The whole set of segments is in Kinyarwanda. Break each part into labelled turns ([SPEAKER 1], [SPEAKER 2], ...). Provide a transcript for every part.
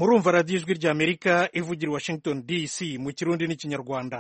[SPEAKER 1] murumva radiyo ijwi ry'Amerika ivugira i Washington DC mu kirundi n'ikinyarwanda.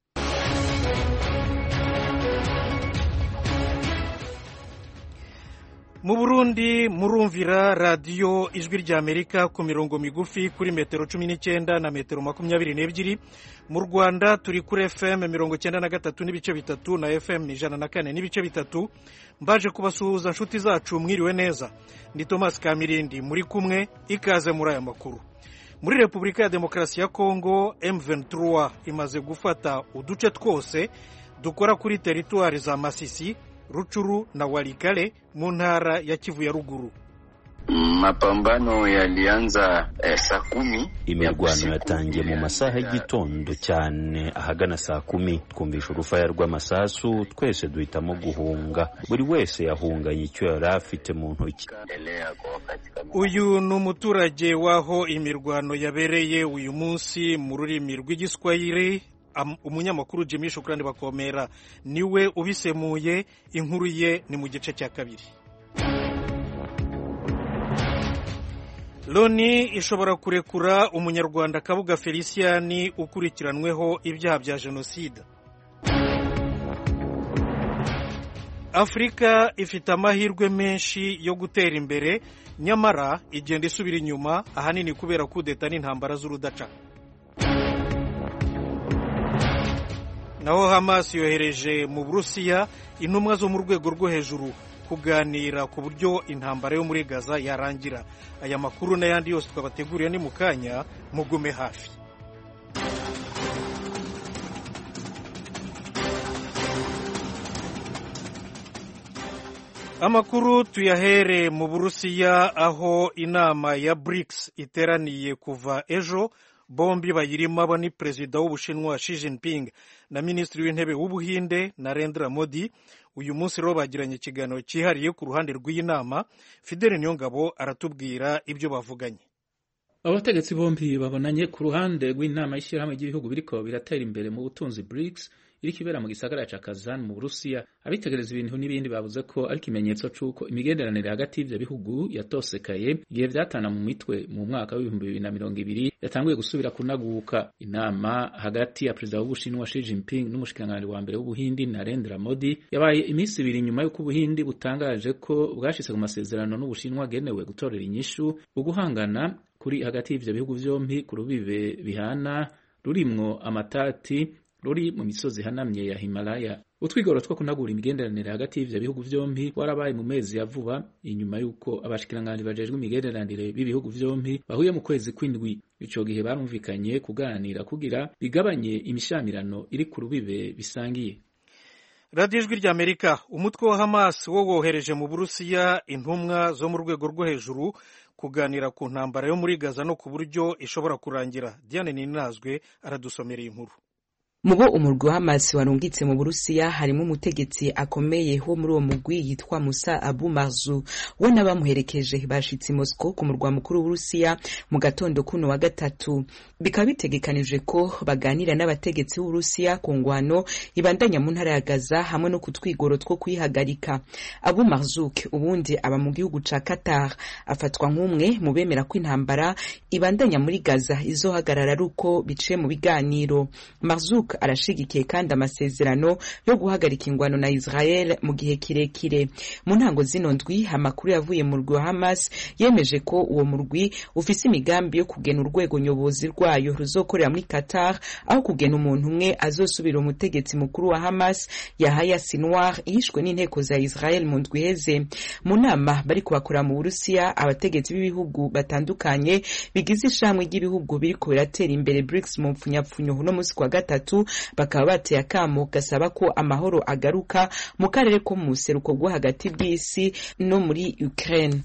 [SPEAKER 1] Mu Burundi murumvira radiyo ijwi ry'Amerika ku mirongo migufi kuri metero 19 na metero 22. Mu Rwanda turi kuri FM 93 n'ibice bitatu na FM 104 n'ibice bitatu. Mbaje kubasuhuza nshuti zacu mwiriwe neza. Ni Thomas Kamirindi muri kumwe, ikaze muri aya makuru. Muri Repubulika ya Demokarasi ya Kongo M23 imaze gufata uduce twose dukora kuri teritwari za Masisi, Ruchuru na Walikale mu ntara ya Kivu ya ruguru.
[SPEAKER 2] Mapambano yalianza saa 10.
[SPEAKER 3] Imirwano yatangiye mu masaha y'igitondo cyane ahagana saa 10. Twumvisha urufaya rw'amasasu, twese duhitamo guhunga. Buri wese yahunganye icyo yari afite mu ntoki.
[SPEAKER 1] Uyu ni umuturage waho imirwano yabereye uyu munsi mu rurimi rw'igiswahili. Umunyamakuru Jimmy Shukrani Bakomera niwe ubisemuye. Inkuru ye ni mu gice cya kabiri. Loni ishobora kurekura umunyarwanda Kabuga Feliciani ukurikiranweho ibyaha bya jenoside. Afrika ifite amahirwe menshi yo gutera imbere, nyamara igenda isubira inyuma ahanini kubera kudeta n'intambara z'urudaca. Naho Hamas yohereje mu Burusiya intumwa zo mu rwego rwo hejuru kuganira ku buryo intambara yo muri Gaza yarangira. Aya makuru n'ayandi yose twabateguriye ni mukanya, mugume hafi. Amakuru tuyahere mu Burusiya aho inama ya BRICS iteraniye kuva ejo. Bombi bayirimo abo ni Perezida w'Ubushinwa Xi Jinping na Minisitiri w'Intebe w'Ubuhinde Narendra Modi. Uyu munsi rero bagiranye ikiganiro cyihariye ku ruhande rw'iyi nama. Fidele Niyongabo aratubwira ibyo bavuganye.
[SPEAKER 4] Abategetsi bombi babonanye ku ruhande rw'inama y'ishyirahamwe ry'ibihugu biriko biratera imbere mu butunzi BRICS iri kibera mu gisagara ca Kazan mu Burusiya. Abitegereza ibintu n'ibindi bavuze ko ari kimenyetso c'uko imigenderanire hagati y'ivyo bihugu yatosekaye igihe vyatana mu mitwe mu mwaka wa 2020 yatanguye gusubira kunaguka. Inama hagati ya Perezida w'Ubushinwa Xi Jinping n'umushikiranganji wa mbere w'Ubuhindi Narendra Modi yabaye iminsi ibiri nyuma y'uko Ubuhindi butangaje ko bwashitse ku masezerano n'Ubushinwa genewe gutorera inyishu uguhangana kuri hagati y'ivyo bihugu vyombi ku rubibe bihana rurimwo amatati ruri mu misozi ihanamye ya Himalaya. Utwigoro two kunagura imigenderanire hagati y'ivyo bihugu vyombi warabaye mu mezi ya vuba inyuma y'uko abashikiranganji bajejwe imigenderanire b'ibihugu vyombi bahuye mu kwezi kw'indwi. Ico gihe barumvikanye kuganira kugira bigabanye imishamirano iri ku rubibe bisangiye.
[SPEAKER 1] Radio Ijwi ry'Amerika, umutwe wa Hamas wo wohereje mu Burusiya intumwa zo mu rwego rwo hejuru kuganira ku ntambara yo muri Gaza no ku buryo ishobora kurangira. Diane Ninazwe aradusomera inkuru.
[SPEAKER 5] Mubo umurwi wa Hamas warungitse mu Burusiya harimo umutegetsi akomeye ho muri uwo mugwi yitwa Musa Abu Marzu. We n'abamuherekeje bashitse Moscow ku murwa mukuru w'Uburusiya mu gatondo kuno wa gatatu. Bikaba bitegekanije ko baganira n'abategetsi b'Uburusiya ku ngwano ibandanya mu ntara ya Gaza hamwe no kutwigoro two kuyihagarika. Abu Marzuk ubundi aba mu gihugu ca Qatar, afatwa nk'umwe mu bemera ko intambara ibandanya muri Gaza izohagarara ruko bice mu biganiro. Marzuk arashigikiye kandi amasezerano yo guhagarika ingwano na Israel mu gihe kirekire. Mu ntango zino ndwi amakuru yavuye mu rwa Hamas yemeje ko uwo murwi ufise imigambi yo kugena urwego nyobozi rwayo ruzokorera muri Qatar aho kugena umuntu umwe azosubira umutegetsi mukuru wa Hamas Yahya Sinwar yishwe n'inteko za Israel mu ndwi heze. Mu nama bari kubakora mu Burusiya abategetsi b'ibihugu batandukanye bigize ishamwe ry'ibihugu biriko biratera imbere BRICS mu mpfunyapfunyo no musi kwa gatatu bakaba bateye akamo gasaba ko amahoro agaruka mu karere ko mu seruko bwo hagati bw'isi no muri Ukraine.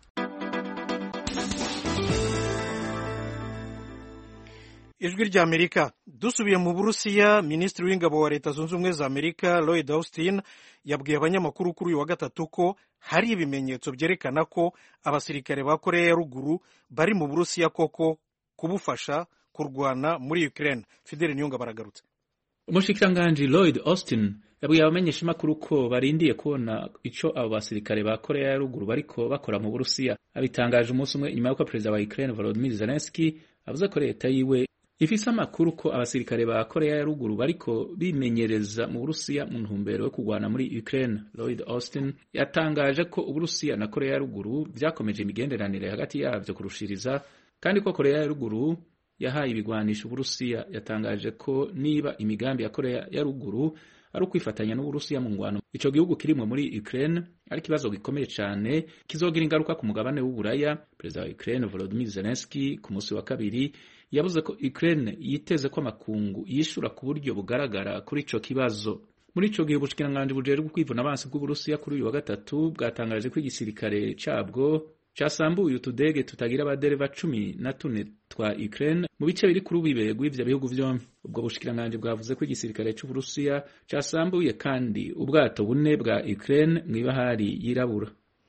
[SPEAKER 1] Ijwi ry'Amerika, dusubiye mu Burusiya, Minisitiri w'Ingabo wa Leta Zunze Ubumwe za Amerika Lloyd Austin yabwiye abanyamakuru kuri uyu wa gatatu ko hari ibimenyetso byerekana ko abasirikare ba Korea ya ruguru bari mu Burusiya koko kubufasha kurwana muri Ukraine. Fidele Niyonga baragarutse.
[SPEAKER 4] Umushikiranganji Lloyd Austin yabwiye abamenyeshamakuru ko barindiye kubona ico abo basirikare ba Korea ya ruguru bariko bakora mu Burusiya. Abitangaje umunsi umwe nyuma y'uko perezida wa Ukraine Volodymyr Zelensky avuze ko leta yiwe ifise amakuru ko abasirikare ba Korea ya ruguru bariko bimenyereza mu Burusiya mu ntumbero yo kugwana muri Ukraine. Lloyd Austin yatangaje ko Uburusiya na Korea ya ruguru vyakomeje imigenderanire hagati yavyo kurushiriza, kandi ko Korea ya ruguru yahaye ibigwanisho Uburusiya. Yatangaje ko niba imigambi ya Korea ya ruguru ari ukwifatanya n'Uburusiya mu ngwano ico gihugu kirimwe muri Ukraine ari kibazo gikomeye cyane kizogira ingaruka ku mugabane w'Uburaya. Perezida wa Ukraine Volodymyr Zelensky ku munsi wa kabiri yavuze ko Ukraine yiteze ko amakungu yishura ku buryo bugaragara kuri ico kibazo. Muri ico gihe ubushikiranganje bujejwe kwivuna abansi bw'Uburusiya kuri uyu wa gatatu bwatangaje ko igisirikare cabwo casambuye utudege tutagira abadereva 14 twa Ukraine mu bice biri kuri ubibe gw'ivyo bihugu vyombi. Ubwo bushikiranganje bwavuze ko igisirikare c'Uburusiya casambuye kandi ubwato bune bwa Ukraine mw'ibahari yirabura.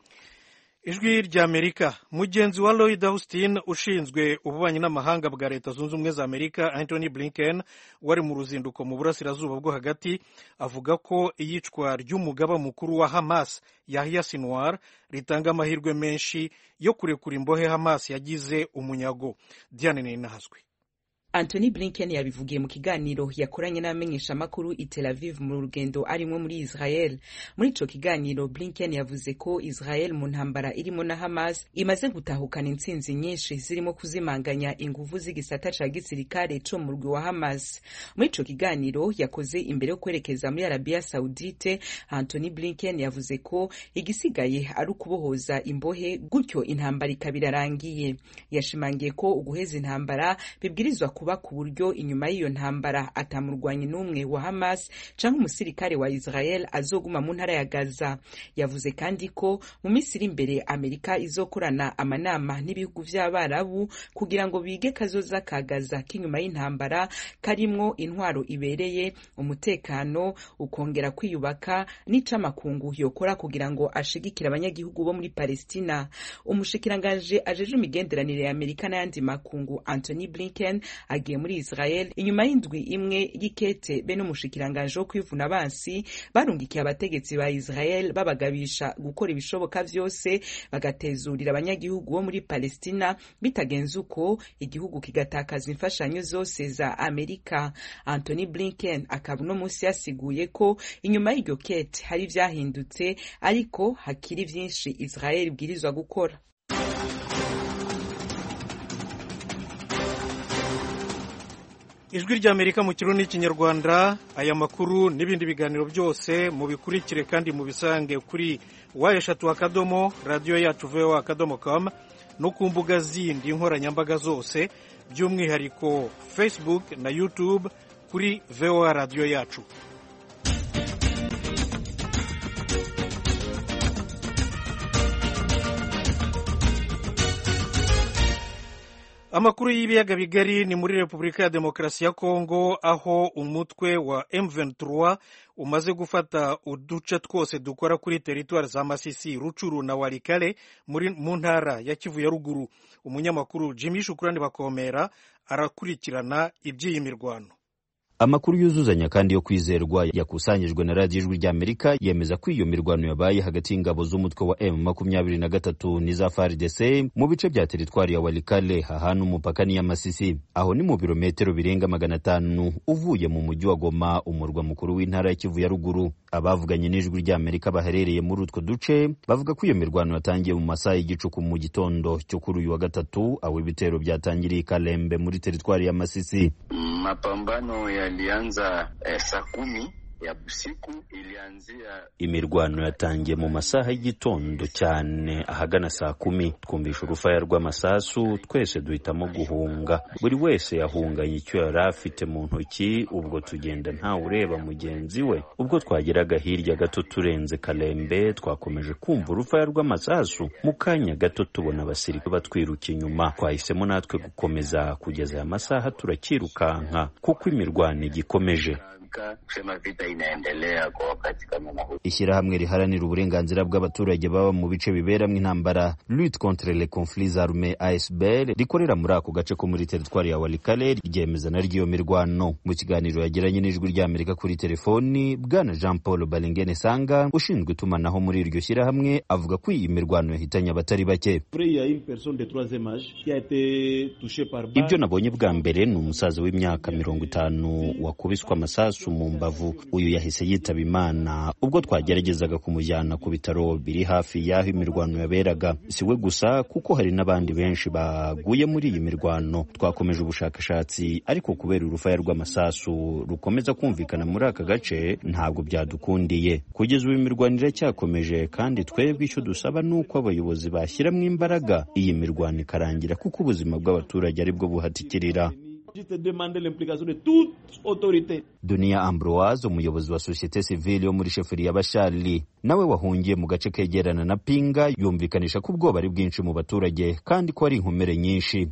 [SPEAKER 1] Ijwi ry'Amerika. Mugenzi wa Lloyd Austin ushinzwe ububanyi n'amahanga bwa Leta Zunze Ubumwe za Amerika Anthony Blinken wari mu ruzinduko mu burasirazuba bwo hagati avuga ko iyicwa ry'umugaba mukuru wa Hamas Yahya Sinwar ritanga amahirwe menshi yo kurekura imbohe Hamas yagize umunyago. Diane Ninahazwe.
[SPEAKER 5] Anthony Blinken yabivugiye mu kiganiro yakoranye n'abamenyesha makuru i Tel Aviv mu rugendo arimwe muri Israel. Muri ico kiganiro Blinken yavuze ko Israel mu ntambara irimo na Hamas imaze gutahukana intsinzi nyinshi zirimo kuzimanganya inguvu z'igisata ca gisirikare co mu rwi wa Hamas. Muri ico kiganiro yakoze imbere yo kwerekeza muri Arabia Saudite, Anthony Blinken yavuze ko igisigaye ari ukubohoza imbohe gutyo intambara ikabirarangiye. Yashimangiye ko uguheza intambara bibwirizwa kuba ku buryo inyuma y'iyo ntambara atamurwanyi n'umwe wa Hamas canke umusirikare wa Israel azoguma mu ntara ya Gaza. Yavuze kandi ko mu minsi iri imbere Amerika izokorana amanama n'ibihugu vy'Abarabu kugira ngo bige kazoza ka Gaza k'inyuma y'intambara karimwo intwaro ibereye, umutekano, ukongera kwiyubaka n'icamakungu yokora kugira ngo ashigikira abanyagihugu bo muri Palestina. Umushikiranganje ajeje imigenderanire ya Amerika n'ayandi makungu Anthony Blinken agiye muri Israel inyuma y'indwi imwe y'ikete be n'umushikiranganje wo kwivuna abansi barungikiye abategetsi ba Israel babagabisha gukora ibishoboka vyose bagatezurira abanyagihugu bo muri Palestina bitagenze uko igihugu kigatakaza imfashanyo zose za Amerika. Anthony Blinken akaba no munsi yasiguye ko inyuma y'iryo kete hari vyahindutse ariko hakiri vyinshi Israel ibwirizwa gukora.
[SPEAKER 1] Ijwi ry'Amerika mu Kirundi n'Ikinyarwanda. Aya makuru n'ibindi biganiro byose mubikurikire kandi mubisange kuri wa@radioyacu.voa.com no ku mbuga zindi nkoranyambaga zose, by'umwihariko Facebook na YouTube kuri VOA Radio Yacu. Amakuru y'ibiyaga bigari ni muri Repubulika ya Demokarasi ya Kongo, aho umutwe wa M23 umaze gufata uduce twose dukora kuri teritwari za Masisi, Rucuru na Walikale mu ntara ya Kivu ya ruguru. Umunyamakuru Jimmy Shukrani Bakomera arakurikirana iby'iyi mirwano.
[SPEAKER 3] Amakuru yuzuzanya kandi yo kwizerwa yakusanyijwe na Radio Ijwi ry'Amerika yemeza ko iyo mirwano yabaye hagati y'ingabo z'umutwe wa M23 n'iza FARDC mu bice bya teritwari ya Walikale ahantu umupaka ni ya Masisi. Aho ni mu birometero birenga 500 uvuye mu mujyi wa Goma, umurwa mukuru w'intara ya Kivu ya ruguru. Abavuganye n'Ijwi ry'Amerika baherereye muri utwo duce bavuga ko iyo mirwano yatangiye mu masaha y'igicuku mu gitondo cyo kuri uyu wa gatatu, aho ibitero byatangiriye Kalembe muri teritwari ya Masisi.
[SPEAKER 2] Mapambano yalianza saa 10 ya usiku.
[SPEAKER 3] Imirwano yatangiye mu masaha y'igitondo cyane ahagana saa 10. Twumvisha urufaya rw'amasasu, twese duhitamo guhunga. Buri wese yahunganye icyo yari afite mu ntoki, ubwo tugenda nta ureba mugenzi we. Ubwo twageraga hirya gato turenze Kalembe, twakomeje kumva urufaya rw'amasasu. Mu kanya gato tubona abasirikare batwiruka inyuma. Twahisemo natwe gukomeza kugeza aya masaha turakirukanka kuko imirwano igikomeje.
[SPEAKER 2] Afrika kusema vita inaendelea kwa wakati kama huu.
[SPEAKER 3] Ishyirahamwe riharanira uburenganzira bw'abaturage baba mu bice biberamwe intambara Lutte contre les conflits armés ASBL rikorera muri ako gace ko muri teritwari ya Walikale ryemeza na ryo mirwano. Mu kiganiro yagiranye n'ijwi ry'Amerika kuri telefoni, Bwana Jean Paul Balingene Sanga ushinzwe itumanaho muri iryo shyirahamwe avuga ko iyi mirwano yahitanye abatari bake. Ibyo nabonye bwa mbere ni umusaza w'imyaka 50 wakubiswe amasasu mu mbavu. Uyu yahise yitaba Imana ubwo twageragezaga kumujyana ku bitaro biri hafi y'aho imirwano yaberaga. Siwe gusa kuko hari n'abandi benshi baguye muri iyi mirwano. Twakomeje ubushakashatsi ariko kubera urufaya rw'amasasu rukomeza kumvikana muri aka gace ntabwo byadukundiye. Kugeza ubu imirwano iracyakomeje kandi twebwe icyo dusaba nuko abayobozi bashyiramo imbaraga iyi mirwano ikarangira kuko ubuzima bw'abaturage aribwo buhatikirira. Dunia Ambroise, umuyobozi wa societe civile yo muri sheferi ya Bashali, nawe wahungiye mu gace kegerana na Pinga, yumvikanisha ko ubwoba ari bwinshi mu baturage kandi ko ari inkomere nyinshi.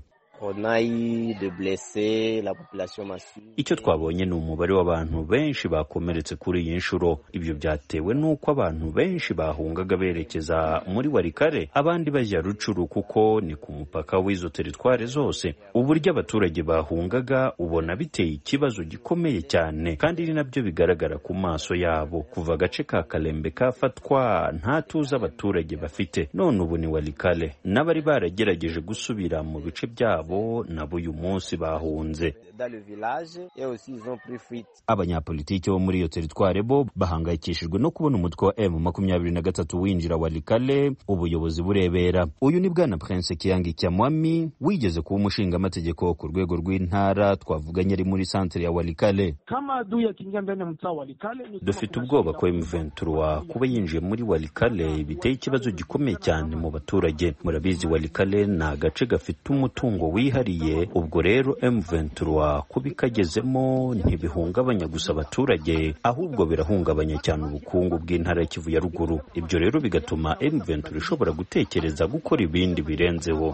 [SPEAKER 3] Icyo twabonye ni umubare w'abantu benshi bakomeretse kuri iyi nshuro. Ibyo byatewe n'uko abantu benshi bahungaga berekeza muri Walikale, abandi bajya Rucuru kuko ni ku mupaka w'izo teritware zose. Uburyo abaturage bahungaga ubona biteye ikibazo gikomeye cyane kandi ni nabyo bigaragara ku maso yabo. Kuva agace ka Kalembe kafatwa nta tuza abaturage bafite. None ubu ni Walikale, n'abari baragerageje gusubira mu bice byabo nabo uyu munsi bahunze. Abanyapolitiki bo muri iyo teritware bo bahangayikishijwe no kubona umutwe wa M23 winjira Walikale ubuyobozi burebera. Uyu ni Bwana Prince Kiyangi Kyamwami wigeze kuba umushinga amategeko ku rwego rw'intara twavuganye ari muri centre ya Walikale. Dufite ubwoba ko M23 kuba yinjiye muri Walikale biteye ikibazo gikomeye cyane mu baturage. Murabizi Walikale ni agace gafite umutungo wihariye, ubwo rero M23 kubikagezemo ntibihungabanya gusa abaturage ahubwo birahungabanya cyane ubukungu bw'intara ya Kivu ya ruguru. Ibyo rero bigatuma M23 ishobora gutekereza gukora ibindi birenzeho.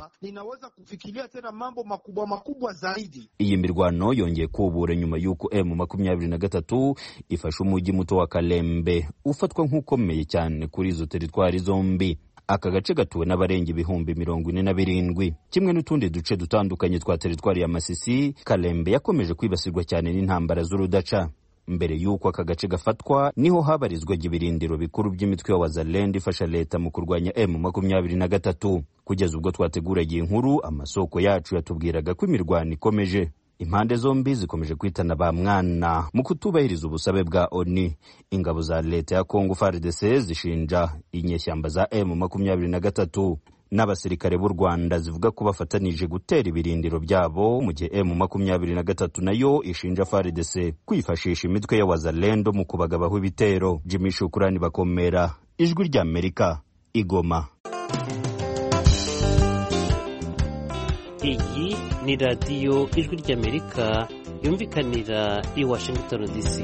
[SPEAKER 3] Iyi mirwano yongeye kubura nyuma y'uko M23 ifashe umujyi muto wa Kalembe ufatwa nk'ukomeye cyane kuri izo teritwari zombi. Aka gace gatuwe n'abarenga 47,000 kimwe n'utundi duce dutandukanye twa teritwari ya Masisi. Kalembe yakomeje kwibasirwa cyane n'intambara z'urudaca. Mbere y'uko aka gace gafatwa niho habarizwaga ibirindiro bikuru by'imitwe ya Wazalendo ifasha leta mu kurwanya M23. Kugeza ubwo twateguragiye inkuru, amasoko yacu yatubwiraga ko imirwano ikomeje. Impande zombi zikomeje kwitana ba mwana mu kutubahiriza ubusabe bwa ONU. Ingabo za leta ya Kongo FARDC zishinja inyeshyamba za M23 n'abasirikare b'u Rwanda zivuga ko bafatanije gutera ibirindiro byabo, mu gihe M23 nayo ishinja FARDC kwifashisha imitwe ya Wazalendo mu kubagabaho ibitero. Jimmy Shukurani Bakomera, Ijwi ry'Amerika, Igoma.
[SPEAKER 6] Iyi ni radiyo Ijwi ry'Amerika yumvikanira i Washington DC.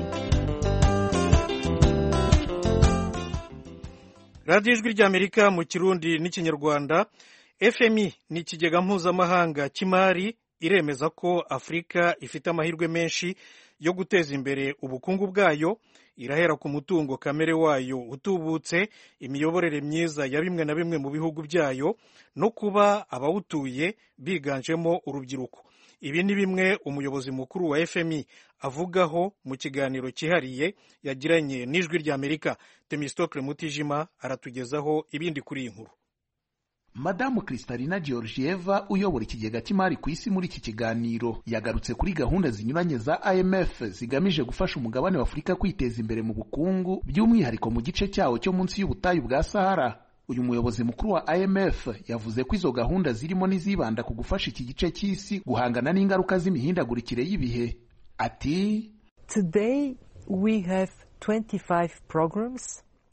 [SPEAKER 1] radiyo Ijwi ry'Amerika mu Kirundi n'Ikinyarwanda. FMI ni ikigega mpuzamahanga cy'imari, iremeza ko Afurika ifite amahirwe menshi yo guteza imbere ubukungu bwayo. Irahera ku mutungo kamere wayo utubutse, imiyoborere myiza ya bimwe na bimwe mu bihugu byayo, no kuba abawutuye biganjemo urubyiruko. Ibi ni bimwe umuyobozi mukuru wa FMI avugaho mu kiganiro cyihariye yagiranye n'Ijwi ry'Amerika. Temistocle Mutijima aratugezaho ibindi kuri iyi nkuru.
[SPEAKER 7] Madamu Kristalina Georgieva uyobora ikigega cy'imari ku isi muri iki kiganiro yagarutse kuri gahunda zinyuranye za IMF zigamije gufasha umugabane wa Afurika kwiteza imbere mu bukungu, by'umwihariko mu gice cyawo cyo munsi y'ubutayu bwa Sahara. Uyu muyobozi mukuru wa IMF yavuze ko izo gahunda zirimo n'izibanda ku gufasha iki gice cy'isi guhangana n'ingaruka z'imihindagurikire y'ibihe. Ati,
[SPEAKER 8] Today we have 25 programs.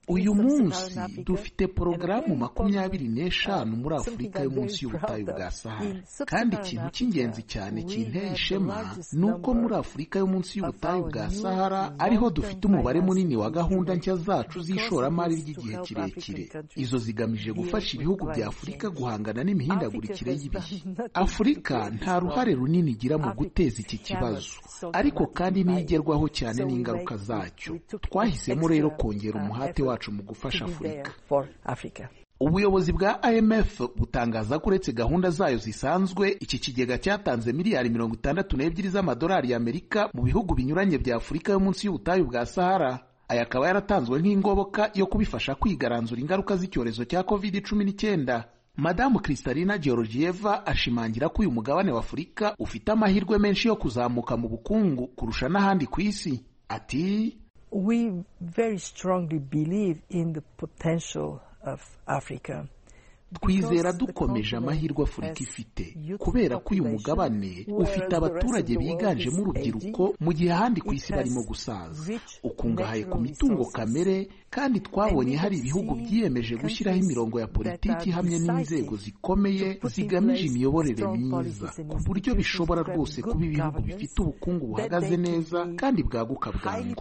[SPEAKER 7] uyu munsi dufite porogaramu 25 muri Afurika yo munsi y'ubutayu bwa Sahara, kandi ikintu cy'ingenzi cyane kinteye ishema ni uko muri Afurika yo munsi y'ubutayu bwa Sahara ariho dufite umubare munini wa gahunda nshya zacu z'ishoramari ry'igihe kirekire. Izo zigamije gufasha ibihugu bya Afurika guhangana n'imihindagurikire y'ibihe. Afurika nta ruhare runini igira mu guteza iki kibazo, ariko kandi nigerwaho cyane n'ingaruka zacyo. Twahisemo rero kongera umuhate wacu mu gufasha Afurika. Ubuyobozi bwa IMF butangaza ko uretse gahunda zayo zisanzwe, iki kigega cyatanze miliyari 62 z'amadolari y'Amerika mu bihugu binyuranye bya Afurika yo munsi y'ubutayu bwa Sahara. Aya akaba yaratanzwe nk'ingoboka yo kubifasha kwigaranzura ingaruka z'icyorezo cya COVID-19. Madamu Kristalina Georgieva ashimangira ko uyu mugabane wa Afurika ufite amahirwe menshi yo kuzamuka mu bukungu kurusha n'ahandi ku isi. Ati,
[SPEAKER 8] we very strongly believe in the potential of Africa.
[SPEAKER 7] Twizera dukomeje amahirwe Afurika ifite, kubera ko uyu mugabane ufite abaturage biganjemo urubyiruko mu gihe ahandi ku isi barimo gusaza, ukungahaye ku mitungo kamere, kandi twabonye hari ibihugu byiyemeje gushyiraho imirongo ya politiki hamwe n'inzego zikomeye zigamije imiyoborere myiza, ku buryo bishobora rwose kuba ibihugu bifite ubukungu buhagaze neza kandi bwaguka bwangu.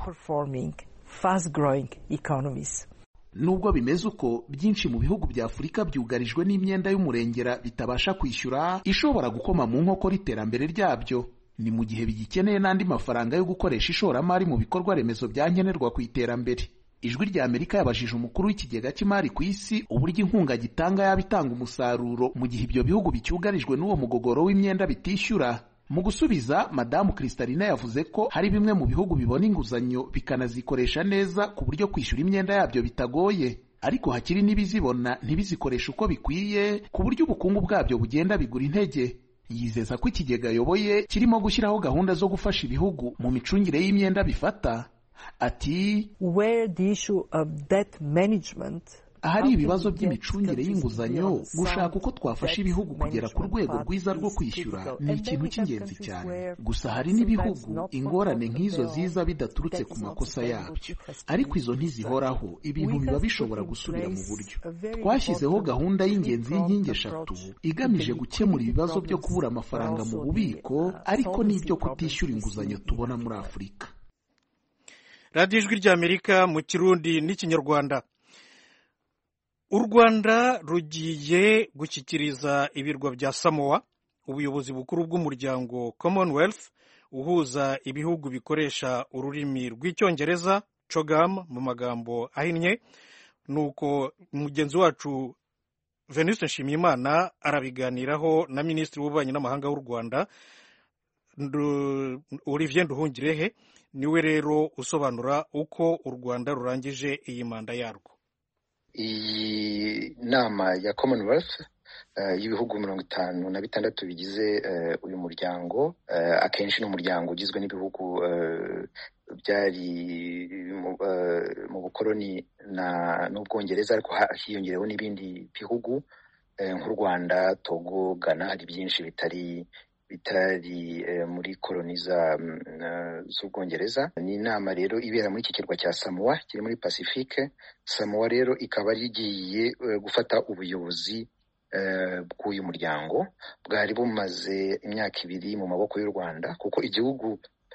[SPEAKER 7] Nubwo bimeze uko, byinshi mu bihugu bya Afurika byugarijwe n'imyenda y'umurengera bitabasha kwishyura, ishobora gukoma mu nkokora iterambere ryabyo. Ni mu gihe bigikeneye n'andi mafaranga yo gukoresha ishoramari mu bikorwa remezo byankenerwa ku iterambere. Ijwi rya Amerika yabajije umukuru w'ikigega cy'imari ku isi uburyo inkunga gitanga yaba itanga umusaruro mu gihe ibyo bihugu bicyugarijwe n'uwo mugogoro w'imyenda bitishyura. Mu gusubiza, Madamu Kristalina yavuze ko hari bimwe mu bihugu bibona inguzanyo bikanazikoresha neza ku buryo kwishyura imyenda yabyo bitagoye, ariko hakiri n'ibizibona ntibizikoresha uko bikwiye ku buryo ubukungu bwabyo bugenda bigura intege. Yizeza ko ikigega ayoboye kirimo gushyiraho gahunda zo gufasha ibihugu mu micungire y'imyenda bifata. Ati,
[SPEAKER 8] where the issue of debt management
[SPEAKER 7] ahari ibibazo by'imicungire y'inguzanyo, gushaka uko twafasha ibihugu kugera ku rwego rwiza rwo kwishyura ni ikintu cy'ingenzi cyane. Gusa hari n'ibihugu ingorane nk'izo ziza bidaturutse ku makosa yabyo, ariko izo ntizihoraho, ibintu biba bishobora gusubira mu buryo. Twashyizeho gahunda y'ingenzi y'inkingi 3 igamije gukemura ibibazo byo kubura amafaranga mu bubiko, ariko n'ibyo kutishyura inguzanyo tubona muri Afurika.
[SPEAKER 1] Radio Ijwi ry'Amerika mu Kirundi n'Ikinyarwanda. U Rwanda rugiye gushyikiriza ibirwa bya Samoa ubuyobozi bukuru bw'umuryango Commonwealth uhuza ibihugu bikoresha ururimi rw'Icyongereza, CHOGM mu magambo ahinnye. Nuko mugenzi wacu Venuste Nshimiyimana arabiganiraho na Minisitiri w'Ububanyi n'Amahanga w'u Rwanda Olivier Nduhungirehe. Niwe rero usobanura uko u Rwanda rurangije iyi manda yarwo.
[SPEAKER 9] Iyi nama ya Commonwealth y'ibihugu 56 bigize uyu muryango, akenshi n'umuryango ugizwe n'ibihugu byari mu bukoloni n'Ubwongereza, ariko hiyongereho n'ibindi bihugu nk'u Rwanda, Togo, Ghana. Hari byinshi bitari muri koloni z'Ubwongereza. Ni inama rero ibera muri iki kirwa cya Samoa kiri muri Pacifique. Samoa rero ikaba rigiye gufata ubuyobozi bw'uyu muryango. Bwari bumaze imyaka 2 mu maboko y'u Rwanda, kuko igihugu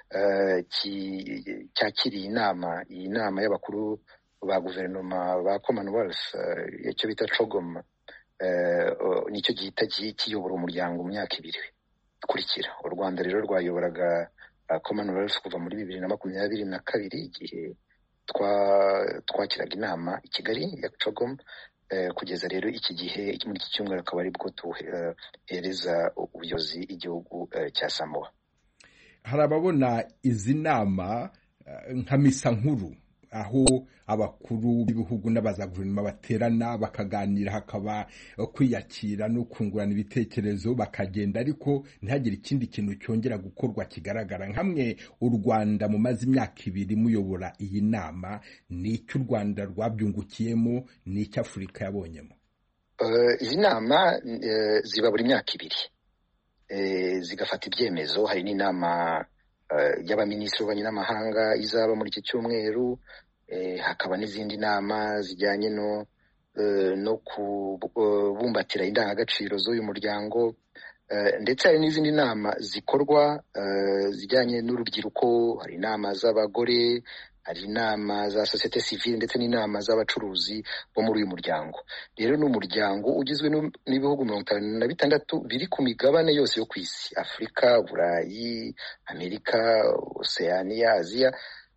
[SPEAKER 9] cyakiriye iyi nama y'abakuru ba guverinoma ba Commonwealth, icyo bita CHOGM, nicyo gihita kiyobora umuryango mu myaka 2 kurikira. U Rwanda rero rwayoboraga Commonwealth kuva muri 2022 igihe twakiraga inama i Kigali ya CHOGM, kugeza rero iki gihe muri iki cyumweru akaba ari bwo tuhereza ubuyobozi igihugu cya Samoa.
[SPEAKER 10] Hari ababona izi nama nka misa nkuru, aho abakuru b'ibihugu n'abaza guverinoma baterana bakaganira, hakaba kwiyakira no kungurana ibitekerezo bakagenda, ariko ntihagire ikindi kintu cyongera gukorwa kigaragara. Nkamwe u Rwanda mumaze imyaka 2 muyobora iyi nama, n'icyo u Rwanda rwabyungukiyemo, n'icyo Afurika yabonyemo?
[SPEAKER 9] Izi nama ziba buri myaka 2 zigafata ibyemezo. Hari n'inama y'abaminisitiri b'ububanyi n'amahanga izaba muri iki cyumweru. hakaba n'izindi nama zijyanye no kubumbatira indangagaciro z'uyu muryango, ndetse hari n'izindi nama zikorwa zijyanye n'urubyiruko, hari inama z'abagore, hari inama za sosiyete sivile ndetse n'inama z'abacuruzi bo muri uyu muryango. Rero ni umuryango ugizwe n'ibihugu 56 biri ku migabane yose yo ku isi: Afurika, Burayi, Amerika, Oceania, Aziya,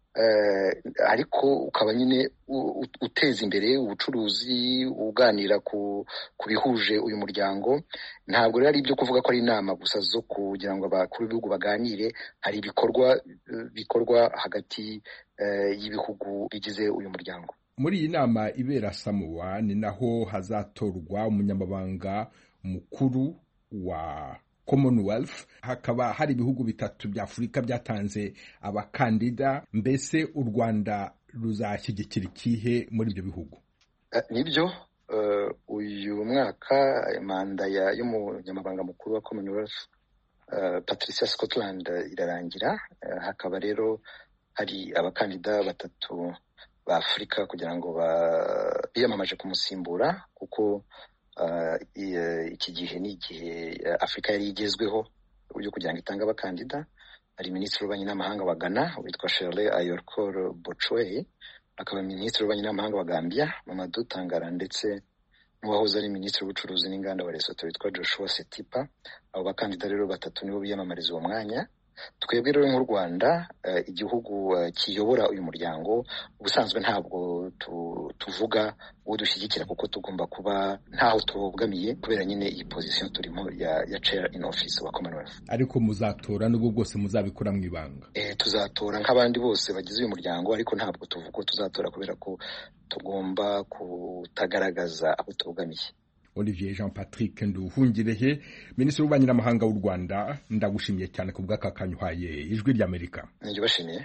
[SPEAKER 9] ariko ukaba nyine uteza imbere ubucuruzi, uganira ku bihuje uyu muryango. Ntabwo rero ari ibyo kuvuga ko ari inama gusa zo kugira ngo abakuru b'ibihugu baganire, hari ibikorwa bikorwa hagati y'ibihugu bigize uyu muryango.
[SPEAKER 10] Muri iyi nama ibera Samoa ni naho hazatorwa umunyamabanga mukuru wa Commonwealth. Hakaba hari ibihugu 3 bya Afurika byatanze abakandida. Mbese u Rwanda ruzashyigikira ikihe muri ibyo bihugu?
[SPEAKER 9] Nibyo, uyu mwaka manda y'umunyamabanga mukuru wa Commonwealth Patricia Scotland irarangira. Hakaba rero hari abakandida 3 ba Afurika kugira ngo biyamamaje kumusimbura, kuko iki gihe ni igihe Afurika yari igezweho uburyo kugira ngo itange abakandida. Hari minisitiri w'ububanyi n'amahanga wa Ghana witwa Shirley Ayorkor Botchwey, akaba minisitiri w'ububanyi n'amahanga wa Gambia Mamadou Tangara, ndetse n'uwahoze ari minisitiri w'ubucuruzi n'inganda wa Lesotho witwa Joshua Setipa. Abo bakandida rero 3 nibo biyamamariza uwo mwanya. Twebwe rero nk'u Rwanda, igihugu kiyobora uyu muryango, ubusanzwe ntabwo tuvuga uwo dushyigikira, kuko tugomba kuba ntaho tubogamiye kubera nyine iyi position turimo ya chair in office wa Commonwealth.
[SPEAKER 10] Ariko muzatora n'ubwo bwose muzabikora mu ibanga?
[SPEAKER 9] Tuzatora nk'abandi bose bagize uyu muryango, ariko ntabwo tuvuga ko tuzatora kubera ko tugomba kutagaragaza aho tubogamiye.
[SPEAKER 10] Olivier Jean Patrick Nduhungirehe, Minisitiri w'Ububanyi n'Amahanga w'u Rwanda, ndagushimiye cyane ku bw'aka kanya uhaye Ijwi ry'Amerika.
[SPEAKER 9] Njye bashimiye.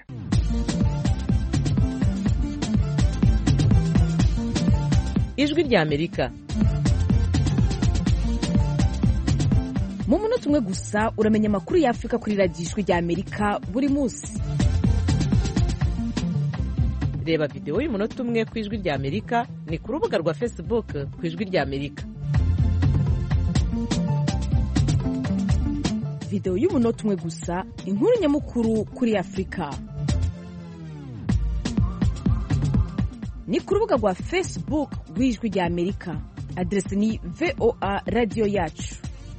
[SPEAKER 11] Ijwi ry'Amerika, mu munota umwe gusa uramenya amakuru y'Afurika kuri radiyo Ijwi ry'Amerika buri munsi. Reba video y'umunota umwe ku Ijwi ry'Amerika ni ku rubuga rwa Facebook ku Ijwi ry'Amerika. Video y'umunota umwe gusa, inkuru nyamukuru kuri Afurika. Ni ku rubuga rwa Facebook rw'Ijwi ry'Amerika. Adresi ni VOA Radio Yacu.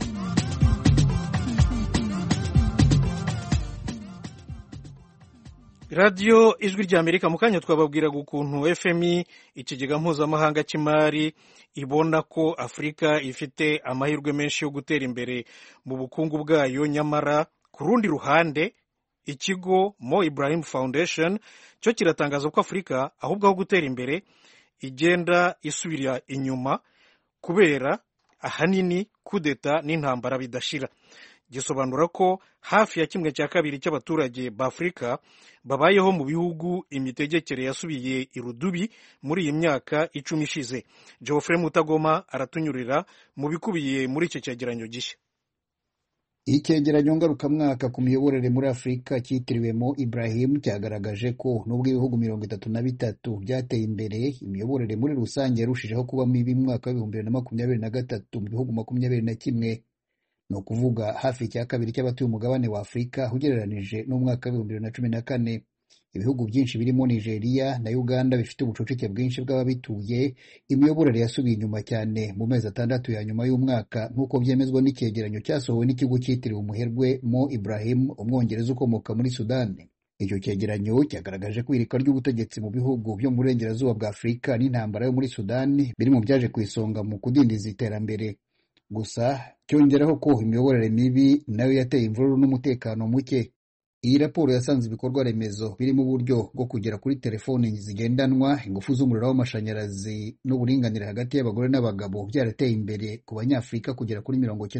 [SPEAKER 1] radiyo Ijwi ry'Amerika. Mu kanya twababwiraga ukuntu FMI, ikigega mpuzamahanga cy'imari, ibona ko Afurika ifite amahirwe menshi yo gutera imbere mu bukungu bwayo. Nyamara ku rundi ruhande, ikigo Mo Ibrahim Foundation cyo kiratangaza ko Afurika ahubwo aho gutera imbere igenda isubira inyuma kubera ahanini kudeta n'intambara bidashira. Gisobanura ko hafi ya 1/2 cy'abaturage b'Afurika babayeho mu bihugu imitegekere yasubiye irudubi muri iyi myaka 10 ishize. Geoffrey Mutagoma aratunyurira mu bikubiye muri icyo cyegeranyo gishya.
[SPEAKER 12] Icyegeranyo ngarukamwaka ku miyoborere muri Afurika cyitiriwe Mo Ibrahim cyagaragaje ko nubwo ibihugu 33 byateye imbere, imiyoborere muri rusange yarushijeho kuba mibi mu mwaka wa 2023 mu bihugu 21. No kuvuga hafi cya 2 cy'abatuye umugabane wa Afurika ugereranije n'umwaka wa 2014. Ibihugu byinshi birimo Nigeria na Uganda bifite ubucucike bwinshi bw'ababituye, imiyoborere yasubiye inyuma cyane mu mezi 6 ya nyuma y'umwaka, nk'uko byemezwa n'icyegeranyo cyasohowe n'ikigo cyitiriwe umuherwe Mo Ibrahim, umwongereza ukomoka muri Sudani. Icyo cyegeranyo cyagaragaje ko irika ry'ubutegetsi mu bihugu byo mu burengerazuba bwa Afurika n'intambara yo muri Sudani biri mu byaje ku isonga mu kudindiza iterambere. Gusa cyongeraho ko imiyoborere mibi nayo yateye imvururu n'umutekano muke. Iyi raporo yasanze ibikorwa remezo birimo uburyo bwo kugera kuri telefoni zigendanwa, ingufu z'umuriro w'amashanyarazi n'uburinganire hagati y'abagore n'abagabo byarateye imbere ku Banyafurika kugera kuri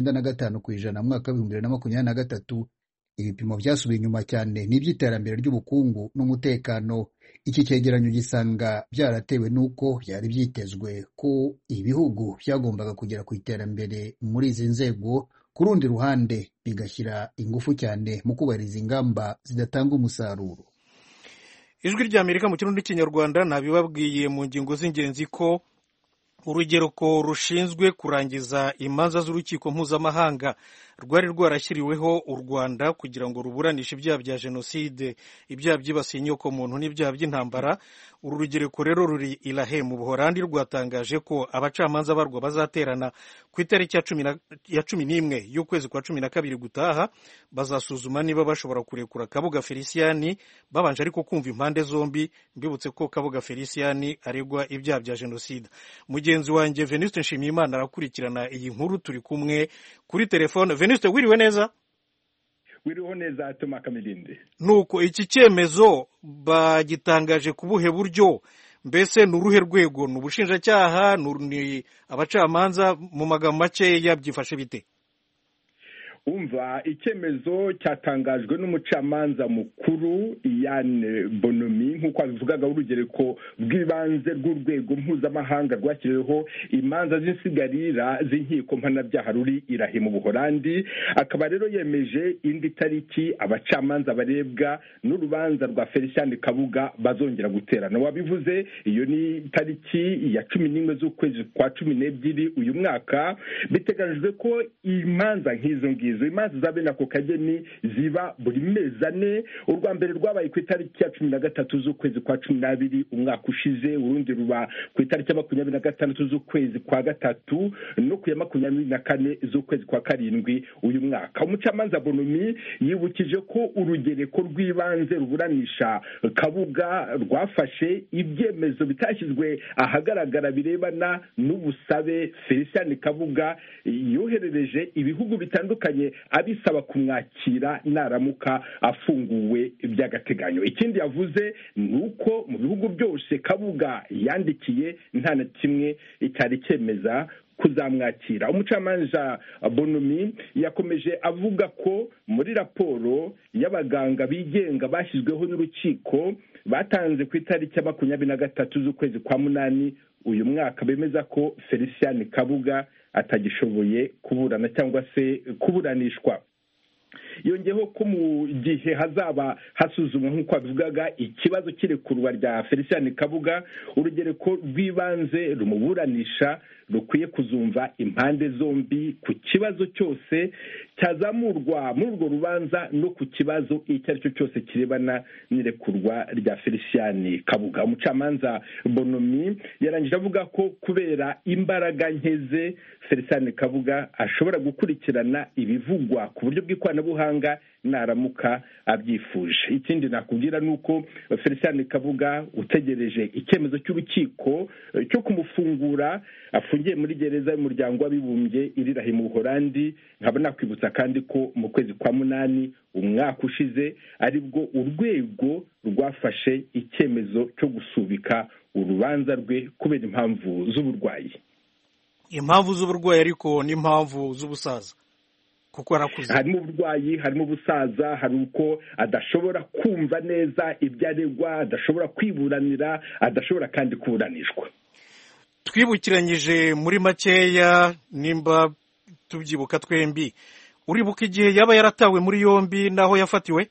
[SPEAKER 12] 95% mu mwaka wa 2023. Ibipimo byasubiye inyuma cyane n'iby'iterambere ry'ubukungu n'umutekano. Iki cyegeranyo gisanga byaratewe n'uko byari byitezwe ko ibihugu byagombaga kugera ku iterambere muri izi nzego, ku rundi ruhande bigashyira ingufu cyane mu kubahiriza ingamba zidatanga umusaruro.
[SPEAKER 1] ijwi ry'Amerika mu kirundi n'ikinyarwanda nabibabwiye mu ngingo z'ingenzi ko urugereko rushinzwe kurangiza imanza z'urukiko mpuzamahanga rwari rwarashyiriweho u Rwanda kugira ngo ruburanishe ibyaha bya jenoside, ibyaha byibasiye inyokomuntu n'ibyaha by'intambara. Uru rugereko rero ruri i La Haye mu Buholandi, rwatangaje ko abacamanza barwo bazaterana ku itariki ya 11 y'ukwezi kwa 12 gutaha. Bazasuzuma niba bashobora kurekura Kabuga Feliciani babanje ariko kumva impande zombi. Mbibutse ko Kabuga Feliciani aregwa ibyaha bya jenoside. Mugenzi wanjye Venuste Nshimiyimana arakurikirana iyi nkuru, turi kumwe kuri telefone. Venuste, wiriwe neza?
[SPEAKER 10] Wiriwe neza Toma Kamilinde.
[SPEAKER 1] Nuko iki cyemezo bagitangaje ku buhe buryo? Mbese ni uruhe rwego? Ni ubushinjacyaha? Ni abacamanza? Mu magambo make yabyifashe bite?
[SPEAKER 10] Umva, icyemezo cyatangajwe n'umucamanza mukuru Yann Bonomi nk'uko abivugaga urugereko rw'ibanze rw'urwego mpuzamahanga rwashyiriweho imanza z'insigarira z'inkiko mpanabyaha ruri i La Haye mu Buholandi. Akaba rero yemeje indi tariki abacamanza barebwa n'urubanza rwa Feliciani Kabuga bazongera guterana. Wabivuze, iyo ni tariki ya 11 z'ukwezi kwa 12 uyu mwaka. Biteganyijwe ko imanza nk'izo imanza za bene ako kageni ziba buri mezi ane. Urwa mbere rwabaye ku itariki ya 13 z'ukwezi kwa 12 umwaka ushize, urundi ruba ku itariki ya 26 z'ukwezi kwa gatatu no ku ya 24 z'ukwezi kwa karindwi uyu mwaka. Umucamanza Bonomi yibukije ko urugereko rw'ibanze ruburanisha Kabuga rwafashe ibyemezo bitashyizwe ahagaragara birebana n'ubusabe Feliciani Kabuga yoherereje ibihugu bitandukanye abisaba kumwakira naramuka afunguwe by'agateganyo. Ikindi yavuze ni uko mu bihugu byose Kabuga yandikiye nta na kimwe cyari cyemeza kuzamwakira. Umucamanza Bonomi yakomeje avuga ko muri raporo y'abaganga bigenga bashyizweho n'urukiko batanze ku itariki ya 23 z'ukwezi kwa 8 uyu mwaka bemeza ko Feliciani Kabuga atagishoboye kuburana cyangwa se kuburanishwa. Yongeyeho ko mu gihe hazaba hasuzumwa nk'uko abivugaga ikibazo cy'irekurwa rya Feliciani Kabuga, urugereko rw'ibanze rumuburanisha rukwiye kuzumva impande zombi ku kibazo cyose cyazamurwa muri urwo rubanza no ku kibazo icyo ari cyo cyose kirebana n'irekurwa rya Feliciani Kabuga. Umucamanza Bonomi yarangije avuga ko kubera imbaraga nkeze Feliciani Kabuga ashobora gukurikirana ibivugwa ku buryo bw'ikoranabuhanga naramuka abyifuje. Ikindi nakubwira nuko Feliciani Kabuga utegereje icyemezo cy'urukiko cyo kumufungura afungiye muri gereza y'umuryango w'abibumbye iri La Haye mu Buholandi. Nkaba nakwibutsa kandi ko mu kwezi kwa 8 umwaka ushize aribwo urwego rwafashe icyemezo cyo gusubika urubanza rwe kubera impamvu z'uburwayi.
[SPEAKER 1] Impamvu z'uburwayi ariko n'impamvu z'ubusaza kuko arakuze.
[SPEAKER 10] Harimo uburwayi, harimo ubusaza, hari uko adashobora kumva neza ibyo aregwa, adashobora kwiburanira, adashobora kandi kuburanishwa.
[SPEAKER 1] Twibukiranyije muri makeya nimba tubyibuka twembi, uribuka igihe yaba yaratawe muri yombi naho yafatiwe?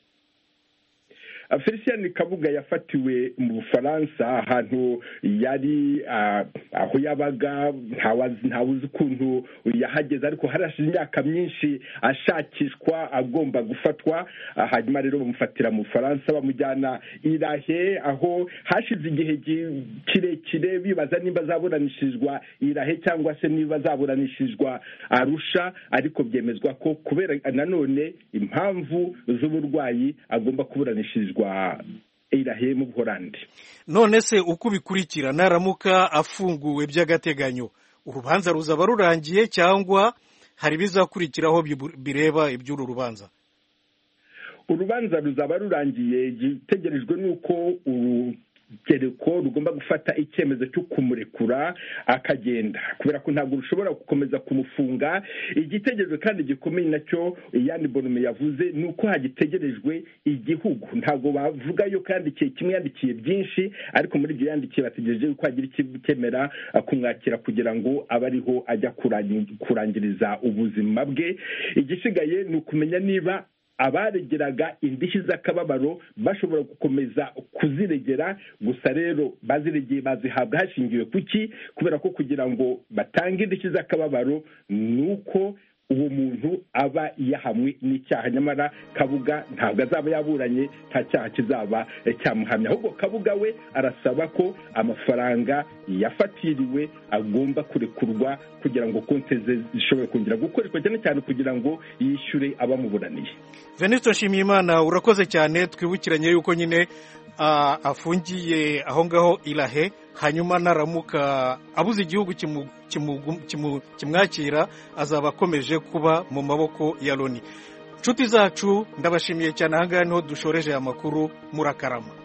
[SPEAKER 10] Feliciani Kabuga yafatiwe mu Bufaransa ahantu yari aho yabaga ntawuzi ukuntu yahageze, ariko harashize imyaka myinshi ashakishwa agomba gufatwa. Hanyuma rero bamufatira mu Bufaransa bamujyana i La Haye aho hashize igihe kirekire bibaza niba azaburanishizwa i La Haye cyangwa se niba azaburanishizwa Arusha, ariko byemezwa ko kubera nanone impamvu z'uburwayi agomba kuburanishizwa i La Haye mu Buholandi.
[SPEAKER 1] None se uko bikurikira naramuka afunguwe by'agateganyo urubanza ruzaba rurangiye cyangwa hari bizakurikiraho bireba iby'uru rubanza?
[SPEAKER 10] Urubanza ruzaba rurangiye, gitegerejwe nuko urugereko rugomba gufata icyemezo cyo kumurekura akagenda, kubera ko ntabwo rushobora gukomeza kumufunga. Igitegerejwe kandi gikomeye nacyo Yann Bonomi yavuze nuko hagitegerejwe igihugu. Ntabwo bavuga yo kandi kimwe yandikiye byinshi, ariko muri ibyo yandikiye bategereje yuko hagira ikemera kumwakira kugira ngo abariho ajya kurangiriza ubuzima bwe. Igisigaye ni ukumenya niba
[SPEAKER 13] abaregeraga indishyi z'akababaro bashobora gukomeza kuziregera, gusa rero baziregeye bazihabwa hashingiwe kuki? Kubera ko kugira ngo batange indishyi z'akababaro ni uko uwo muntu aba yahamwe n'icyaha, nyamara Kabuga ntabwo azaba yaburanye, nta cyaha kizaba cyamuhamya, ahubwo Kabuga we arasaba ko amafaranga yafatiriwe agomba kurekurwa kugira ngo konti ze zishobore kongera gukoreshwa, cyane cyane kugira ngo yishyure abamuburaniye.
[SPEAKER 1] Venuste Nshimiyimana, urakoze cyane. Twibukiranye yuko nyine afungiye aho ngaho Irahe, hanyuma naramuka abuze igihugu kimwakira azaba akomeje kuba mu maboko ya Loni. Nshuti zacu, ndabashimiye cyane. Aha ngaha niho dushoreje aya makuru. Murakarama.